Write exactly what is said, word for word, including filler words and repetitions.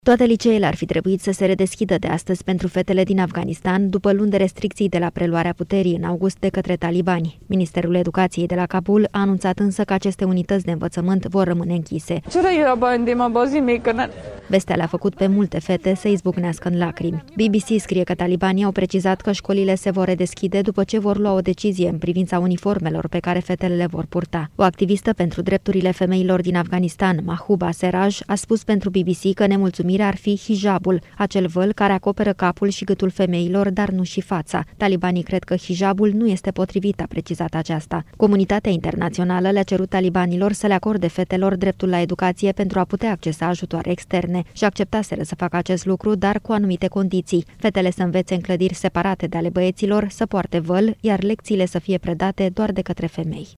Toate liceele ar fi trebuit să se redeschidă de astăzi pentru fetele din Afganistan, după luni de restricții de la preluarea puterii în august de către talibani. Ministerul Educației de la Kabul a anunțat însă că aceste unități de învățământ vor rămâne închise. Vestea le-a făcut pe multe fete să izbucnească în lacrimi. B B C scrie că talibanii au precizat că școlile se vor redeschide după ce vor lua o decizie în privința uniformelor pe care fetele le vor purta. O activistă pentru drepturile femeilor din Afganistan, Mahbuba Seraj, a spus pentru B B C că nemulțumirea ar fi hijabul, acel văl care acoperă capul și gâtul femeilor, dar nu și fața. Talibanii cred că hijabul nu este potrivit, a precizat aceasta. Comunitatea internațională le-a cerut talibanilor să le acorde fetelor dreptul la educație pentru a putea accesa ajutoare externe și acceptaseră să facă acest lucru, dar cu anumite condiții. Fetele să învețe în clădiri separate de ale băieților, să poarte văl, iar lecțiile să fie predate doar de către femei.